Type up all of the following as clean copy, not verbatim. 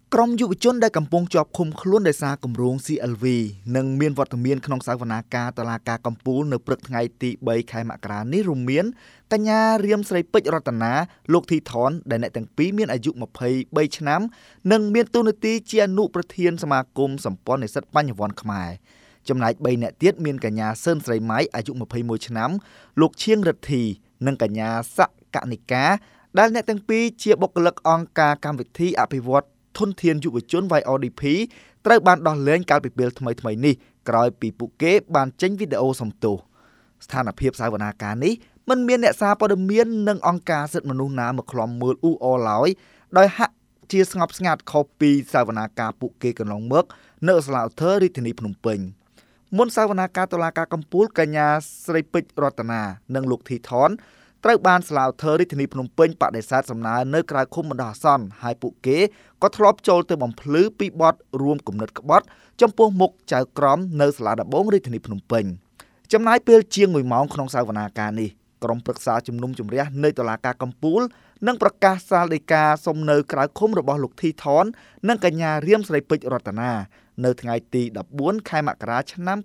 ក្រុមយុវជនដែលកំពុងជាប់ឃុំខ្លួនដោយសារគម្រោង CLV និងមានវត្តមានក្នុងសវនាការតុលាការកំពូលនៅព្រឹកថ្ងៃទី3ខែមករានេះរួមមានកញ្ញារៀមស្រីពេជ្ររតនាលោកធីថនដែលអ្នកទាំងពីរមានអាយុ23ឆ្នាំនិងមានតួនាទីជាអនុប្រធានសមាគមសម្ព័ន្ធនិស្សិតបញ្ញវន្តខ្មែរចំណែក3អ្នកទៀតមានកញ្ញាសឿនស្រីម៉ៃអាយុ21ឆ្នាំលោកឈៀងរិទ្ធីនិងកញ្ញាសកនិកាដែលអ្នកទាំងពីរជាបុគ្គលិកអង្គការកម្មវិធីអភិវឌ្ឍធនធានយុវជន YODP ត្រូវបានដោះលែងកាលពីពេលថ្មីៗនេះក្រោយពីពួកគេបានចេញវីដេអូសំទោសស្ថានភាពសវនាការនេះមិនមានអ្នកសារព័ត៌មាននិងអង្គការសិទ្ធិមនុស្សណាមកឃ្លាំមើលអ៊ូអរឡើយដោយហាក់ជាស្ងប់ស្ងាត់ខុសពីសវនាការពួកគេកន្លងមកនៅសាលាឧទ្ធររាជធានីភ្នំពេញមុនសវនាការតុលាការកំពូលកញ្ញាស្រីពេជ្ររតនានិងលោកធីថនត្រូវបានសាលាឧទ្ធររាជធានីភ្នំពេញបដិសេធសំណើនៅក្រៅឃុំបណ្ដោះអាសន្នហើយពួកគេក៏ធ្លាប់ចូលទៅបំភ្លឺពីបទរួមគំនិតក្បត់ចំពោះមុខចៅក្រមនៅសាលាដំបងរាជធានីភ្នំពេញចំណាយពេលជាង1ម៉ោងក្នុងសវនាការនេះក្រុមប្រឹក្សាជំនុំជម្រះនៃតុលាការកំពូលនឹងប្រកាសសាលដីកាសុំនៅក្រៅឃុំរបស់លោកធីថននិងកញ្ញារៀមស្រីពេជ្ររតនានៅថ្ងៃទី14ខែមករាឆ្នាំ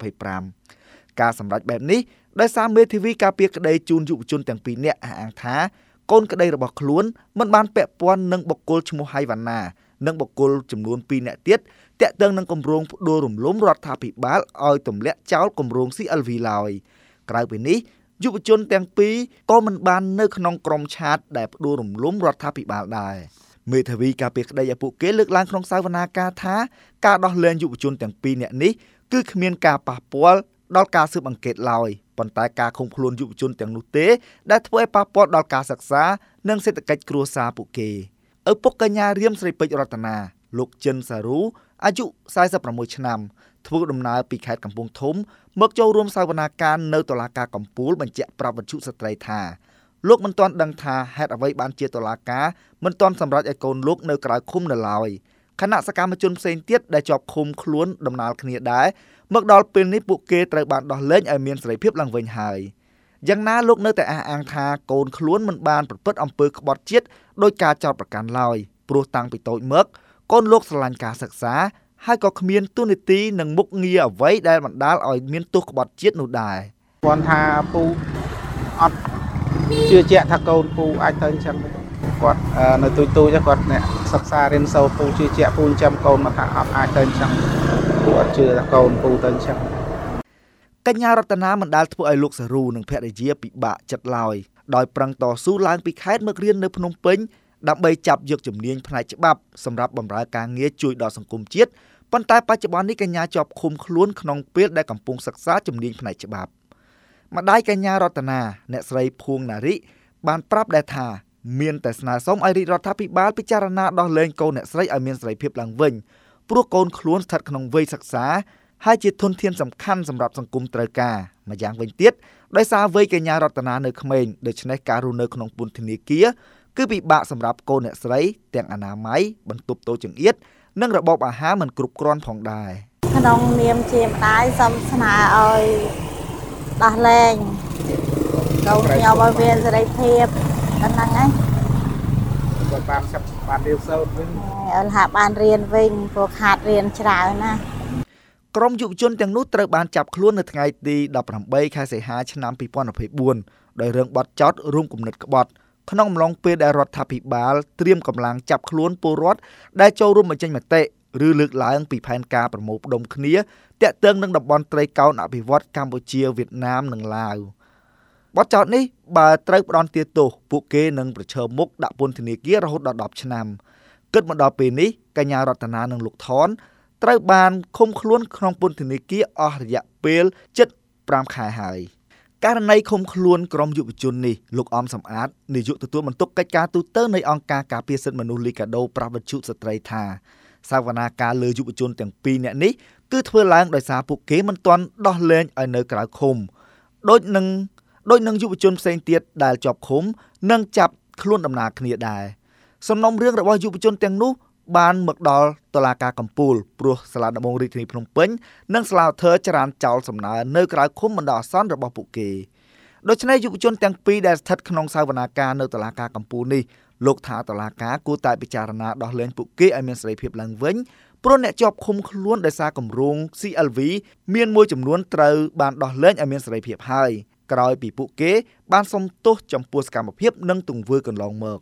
2025ការសម្រេចបែបនេះដោយសារមេធាវីការពារក្តីជូនយុវជនទាំងពីរនាក់អះអាងថាកូនក្តីរបស់ខ្លួនមិនបានពាក់ព័ន្ធនឹងបុគ្គលឈ្មោះហៃវ៉ាណានិងបុគ្គលចំនួន2នាក់ទៀតតាក់ទងនឹងគម្រោងផ្ដួលរំលំរដ្ឋាភិបាលឲ្យទម្លាក់ចោលគម្រោង CLV ឡើយក្រៅពីនេះយុវជនទាំងពីរក៏មិនបាននៅក្នុងក្រុមឆាតដែលផ្ដួលរំលំរដ្ឋាភិបាលដែរមេធាវីការពារក្តីឲ្យពួកគេលើកឡើងក្នុងសវនាការថាការដោះលែងយុវជនទាំងពីរនាក់នេះគឺគ្មានការប៉ះពាល់ដល់ការស៊ើបអង្កេតឡើយប៉ុន្តែការឃុំខ្លួនយុវជនទាំងនោះទេដែលធ្វើឲ្យប៉ះពាល់ដល់ការសិក្សានិងសេដ្ឋកិច្ចគ្រួសារពួកគេឪពុកកញ្ញារៀមស្រីពេជ្ររតនាលោកចិនសារូអាយុ46ឆ្នាំធ្វើដំណើរពីខេត្តកំពង់ធំមកចូលរួមសវនាការនៅតុលាការកំពូលបញ្ជាក់ប្រាប់វិទ្យុស្ត្រីថាលោកមិនទាន់ដឹងថាហេតុអ្វីបានជាតុលាការមិនទាន់សម្រេចឲ្យកូនលោកនៅក្រៅឃុំនៅឡើយគណៈសកម្មជនផ្សេងទៀតដែលជាប់ឃុំខ្លួនដំណាលគ្នាដែរមកដល់ពេលនេះពួកគេត្រូវបានដោះលែងឲ្យមានសេរីភាពឡើងវិញហើយយ៉ាងណាលោកនៅតែអះអាងថាកូនខ្លួនមិនបានប្រព្រឹត្តអំពើក្បត់ជាតិដោយការចោទប្រកាន់ឡើយព្រោះតាំងពីតូចមកកូនលោកស្រឡាញ់ការសិក្សាហើយក៏គ្មានទូនាទីនិងមុខងារអ្វីដែលបណ្ដាលឲ្យមានទោសក្បត់ជាតិនោះដែរគាត់ថាពូអត់ជឿជាក់ថាកូនពូអាចទៅអញ្ចឹងគាត់នៅទូចគាត់អ្នកសិក្សារៀនសូត្រពូជឿជាក់ពូចាំកូនមកថាអត់អាចទៅអញ្ចឹងពូអត់ជឿថាកូនពូទៅអញ្ចឹងកញ្ញារតនាមិនដាល់ធ្វើឲ្យលោកសារូនិងភរិយាពិបាកចិត្តឡើយដោយប្រឹងតស៊ូឡើងពីខេត្តមករៀននៅភ្នំពេញដើម្បីចាប់យកជំនាញផ្នែកច្បាប់សម្រាប់បម្រើការងារជួយដល់សង្គមជាតិប៉ុន្តែបច្ចុប្បន្ននេះកញ្ញាជាប់ឃុំខ្លួនក្នុងពេលដែលកំពុងសិក្សាជំនាញផ្នែកច្បាប់ម្ដាយកញ្ញារតនាអ្នកស្រីភួងណារិបានប្រាប់ដែរថាមានតែស្នើសុំឲ្យរាជរដ្ឋាភិបាលពិចារណាដោះលែងកូនអ្នកស្រីឲ្យមានសេរីភាពឡើងវិញព្រោះកូនខ្លួនស្ថិតក្នុងវ័យសិក្សាហើយជាធនធានសំខាន់សម្រាប់សង្គមត្រូវការម្យ៉ាងវិញទៀតដោយសារវ័យកញ្ញារតនានៅក្មេងដូច្នេះការរស់នៅក្នុងពន្ធនាគារគឺពិបាកសម្រាប់កូនអ្នកស្រីទាំងអនាម័យបន្ទប់តូចចង្អៀតនិងរបបអាហារមិនគ្រប់គ្រាន់ផងដែរក្នុងនាមជាម្ដាយសូមស្នើឲ្យដោះលែងកូនខ្ញុំឲ្យមានសេរីភាពហ្នឹងហើយគាត់បានរៀនសូត្រវិញអត់ហាក់បានរៀនវិញព្រោះខាតរៀនច្រើនណាក្រុមយុវជនទាំងនោះត្រូវបានចាប់ខ្លួននៅថ្ងៃទី18ខែសីហាឆ្នាំ2024ដោយរឿងបទចោទរួមគំនិតក្បត់ក្នុងអំឡុងពេលដែលរដ្ឋាភិបាលត្រៀមកម្លាំងចាប់ខ្លួនពលរដ្ឋដែលចូលរួមបញ្ចេញមតិឬលើកឡើងពីផែនការប្រមូលផ្ដុំគ្នាទាក់ទងនឹងតំបន់ត្រីកោណអភិវឌ្ឍកម្ពុជាវៀតណាមនិងឡាវបទចោទនេះបើត្រូវផ្ដន្ទាទោសពួកគេនឹងប្រឈមមុខដាក់ពន្ធនាគាររហូតដល់10ឆ្នាំគិតមកដល់ពេលនេះកញ្ញារតនានិងលោកថនត្រូវបានឃុំខ្លួនក្នុងពន្ធនាគារអស់រយៈពេលជិត5ខែហើយករណីឃុំខ្លួនក្រុមយុវជននេះលោកអំសំអាតនាយកទទួលបន្ទុកកិច្ចការទូតនៃអង្គការការពារសិទ្ធិមនុស្សលីកាដូប្រាប់វិទ្យុស្ត្រីថាសវនាការលើយុវជនទាំងពីរនាក់នេះគឺធ្វើឡើងដោយសារពួកគេមិនទាន់ដោះលែងឲ្យនៅក្រៅឃុំដូចនឹងយុវជនផ្សេងទៀតដែលជាប់ឃុំនិងចាប់ខ្លួនដំណើរគ្នាដែរសំណុំរឿងរបស់យុវជនទាំងនោះបានមកដល់តុលាការកំពូលព្រោះសាលាដំបងរាជធានីភ្នំពេញនិងសាលាឧទ្ធរចរានចោលសំណើនៅក្រៅឃុំបណ្ដោះអាសន្នរបស់ពួកគេដូច្នេះយុវជនទាំងពីរដែលស្ថិតក្នុងសវនាការនៅតុលាការកំពូលនេះលោកថាតុលាការគួរតែពិចារណាដោះលែងពួកគេឲ្យមានសេរីភាពឡើងវិញព្រោះអ្នកជាប់ឃុំខ្លួនដោយសារគម្រោង CLV មានមួយចំនួនត្រូវបានដោះលែងឲ្យមានសេរីភាពហើយក្រោយពីពួកគេបានសុំទោសចំពោះសកម្មភាពនិងទង្វើកន្លងមក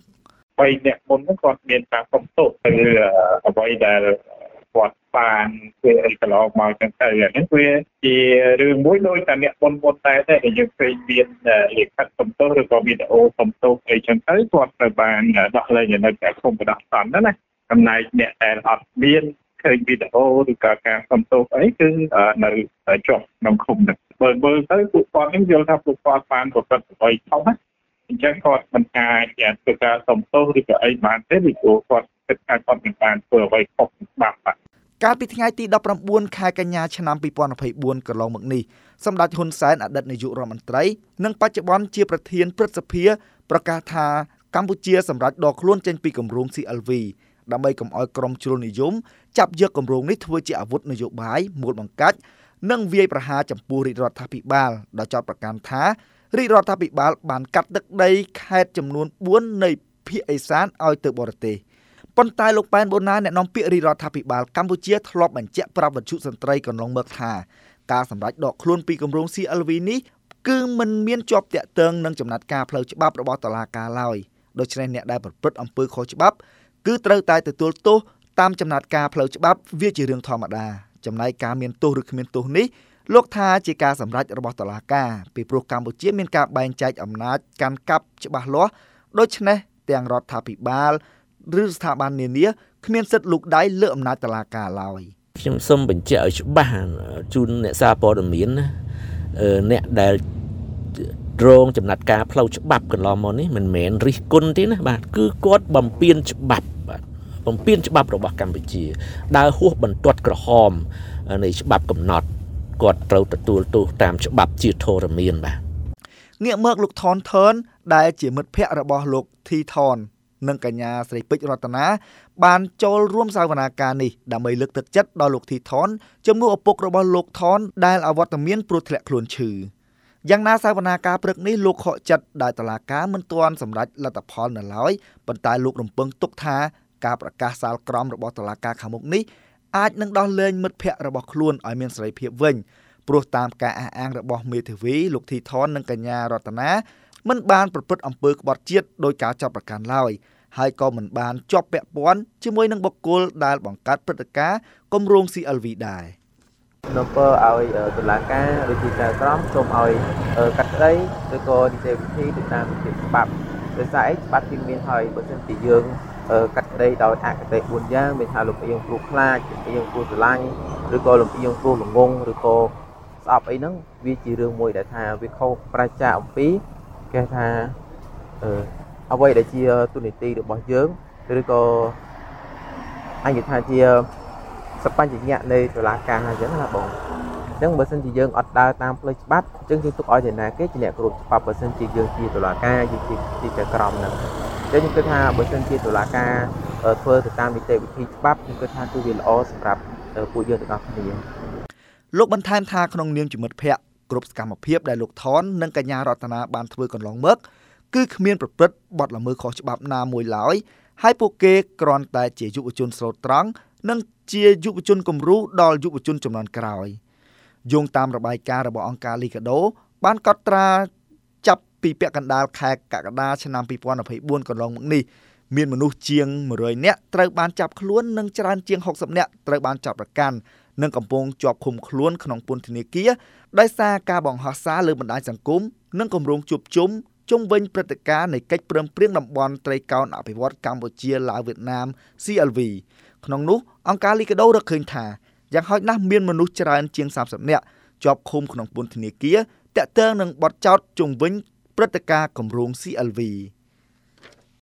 3អ្នកមុនហ្នឹងគាត់មានការសុំទោសទៅអ្វីដែលគាត់បានធ្វើអីកន្លងមកចឹងទៅអានេះវាជារឿងមួយដោយតែអ្នកមុនតែយើងឃើញមានលិខិតសុំទោសឬក៏វីដេអូសុំទោសអីចឹងទៅគាត់ត្រូវបានដោះលែងនៅតែឃុំបដោះសន្នណាចំណែកអ្នកដែលអត់មានឃើញវីដេអូឬក៏ការសុំទោសអីគឺនៅជាប់ក្នុងឃុំហ្នឹងបើមើលទៅពួកគាត់នឹងយល់ថាពួកគាត់បានប្រព្រឹត្តអ្វីខុសណាអញ្ចឹងគាត់មិនអាចធ្វើការសុំទោសឬក៏អីបានទេពីព្រោះគាត់គិតថាគាត់មិនបានធ្វើអ្វីខុសច្បាប់បាទកាលពីថ្ងៃទី19ខែកញ្ញាឆ្នាំ2024កន្លងមកនេះសម្ដេចហ៊ុនសែនអតីតនាយករដ្ឋមន្ត្រីនិងបច្ចុប្បន្នជាប្រធានព្រឹទ្ធសភាប្រកាសថាកម្ពុជាសម្រេចដកខ្លួនចេញពីគម្រោង CLV ដើម្បីកុំឲ្យក្រុមជ្រុលនិយមចាប់យកគម្រោងនេះធ្វើជាអាវុធនយោបាយមូលបង្កាច់និងវាយប្រហារចំពោះរាជរដ្ឋាភិបាលដោយចោទប្រកាន់ថារាជរដ្ឋាភិបាលបានកាត់ទឹកដីខេត្តចំនួន4នៃភាគឦសានឲ្យទៅបរទេសប៉ុន្តែលោកប៉ែនបូណាអ្នកនាំពាក្យរាជរដ្ឋាភិបាលកម្ពុជាធ្លាប់បញ្ជាក់ប្រាប់វិទ្យុសន្ត្រីកន្លងមកថាការសម្រេចដកខ្លួនពីគម្រោង CLV នេះគឺមិនមានជាប់តាក់ទងនឹងចំណាត់ការផ្លូវច្បាប់របស់តុលាការឡើយដូច្នេះអ្នកដែលប្រព្រឹត្តអំពើខុសច្បាប់គឺត្រូវតែទទួលទោសតាមចំណាត់ការផ្លូវច្បាប់វាជារឿងធម្មតាចំណែកការមានទោសឬគ្មានទោសនេះលោកថាជាការសម្រេចរបស់តុលាការពីព្រោះកម្ពុជាមានការបែងចែកអំណាចកាន់កាប់ច្បាស់លាស់ដូច្នេះទាំងរដ្ឋាភិបាលឬស្ថាប័ននានាគ្មានសិទ្ធិលូកដៃលើអំណាចតុលាការឡើយខ្ញុំសូមបញ្ជាក់ឲ្យច្បាស់ជូនអ្នកសារព័ត៌មានណាអ្នកដែលរងចំណាត់ការផ្លូវច្បាប់កន្លងមកនេះមិនមែនរិះគន់ទេណាបាទគឺគាត់បំពានច្បាប់បាទបំពានច្បាប់របស់កម្ពុជាដើរហួសបន្ទាត់ក្រហមនៃច្បាប់កំណត់គាត់ត្រូវទទួលទោសតាមច្បាប់ជាធរមានបាទងាកមកលោកថនថនដែលជាមិត្តភ័ក្តិរបស់លោកធីថននិងកញ្ញាស្រីពេជ្ររតនាបានចូលរួមសវនាការនេះដើម្បីលើកទឹកចិត្តដល់លោកធីថនជំនួសឪពុករបស់លោកថនដែលអវត្តមានព្រោះធ្លាក់ខ្លួនឈឺយ៉ាងណាសវនាការព្រឹកនេះលោកខកចិត្តដែលតុលាការមិនទាន់សម្រេចលទ្ធផលនៅឡើយប៉ុន្តែលោករំពឹងទុកថាការប្រកាសសាលក្រមរបស់តុលាការខាងមុខនេះអាចនឹងដោះលែងមិត្តភ័ក្តិរបស់ខ្លួនឲ្យមានសេរីភាពវិញព្រោះតាមការអះអាងរបស់មេធាវីលោកធីថននិងកញ្ញារតនាមិនបានប្រព្រឹត្តអំពើក្បត់ជាតិដោយការចាប់ប្រកាន់ឡើយហើយក៏មិនបានជាប់ពាក់ព័ន្ធជាមួយនឹងបុគ្គលដែលបង្កើតព្រឹត្តិការណ៍គម្រោង CLV ដែរនៅពើឲ្យតុលាការឬទីចៅក្រមសូមឲ្យកាត់ក្តីឬក៏នីតិវិធីទៅតាមនីតិច្បាប់ដោយសារអីច្បាប់ទីមានហើយបើមិនជាយើងកាត់ក្តីដោយអកតេ4យ៉ាងមានថាលំអៀងព្រោះខ្លាចលំអៀងព្រោះស្រឡាញ់ឬក៏លំអៀងព្រោះល្ងងឬក៏ស្អប់អីហ្នឹងវាជារឿងមួយដែលថាវាខុសប្រជាអំពីគេថាអ្វីដែលជាទូនីតិរបស់យើងឬក៏អញ្ចឹងថាជាសបញ្ញៈនៃតុលាការអញ្ចឹងណាបងអញ្ចឹងបើសិនជាយើងអត់ដើរតាមផ្លូវច្បាប់អញ្ចឹងយើងទុកឲ្យអ្នកណាគេជាអ្នកគ្រប់ច្បាប់បើសិនជាយើងជាតុលាការយើងជាចក្រមហ្នឹងអញ្ចឹងខ្ញុំគិតថាបើសិនជាតុលាការធ្វើទៅតាមនីតិវិធីច្បាប់ខ្ញុំគិតថាគឺវាល្អសម្រាប់ពួកយើងទាំងអស់គ្នាលោកបន្ថែមថាក្នុងនាមជាមិត្តភ័ក្តិគ្រប់សកម្មភាពដែលលោកថននិងកញ្ញារតនាបានធ្វើកន្លងមកគឺគ្មានប្រព្រឹត្តបទល្មើសខុសច្បាប់ណាមួយឡើយហើយពួកគេគ្រាន់តែជាយុវជនស្លូតត្រង់និងជាយុវជនគំរូដល់យុវជនជំនាន់ក្រោយយោងតាមរបាយការណ៍របស់អង្គការលីកាដូបានកត់ត្រាចាប់ពីពាក់កណ្ដាលខែកក្កដាឆ្នាំ2024កន្លងមកនេះមានមនុស្សជាង100នាក់ត្រូវបានចាប់ខ្លួននិងច្រើនជាង60នាក់ត្រូវបានចាប់ប្រកាន់និងកំពុងជាប់ឃុំខ្លួនក្នុងពន្ធនាគារដោយសារការបង្ហោះសារលើបណ្ដាញសង្គមនិងគម្រោងជួបជុំជុំវិញព្រឹត្តិការណ៍នៃកិច្ចព្រមព្រៀងតំបន់ត្រីកោណអភិវឌ្ឍកម្ពុជាឡាវវៀតណាម CLV ក្នុងនោះអង្គការលីកាដូរកឃើញថាយ៉ាងហោចណាស់មានមនុស្សច្រើនជាង30នាក់ជាប់ឃុំក្នុងពន្ធនាគារតាក់ទងនឹងបទចោទជុំវិញព្រឹត្តិការណ៍គម្រោង CLV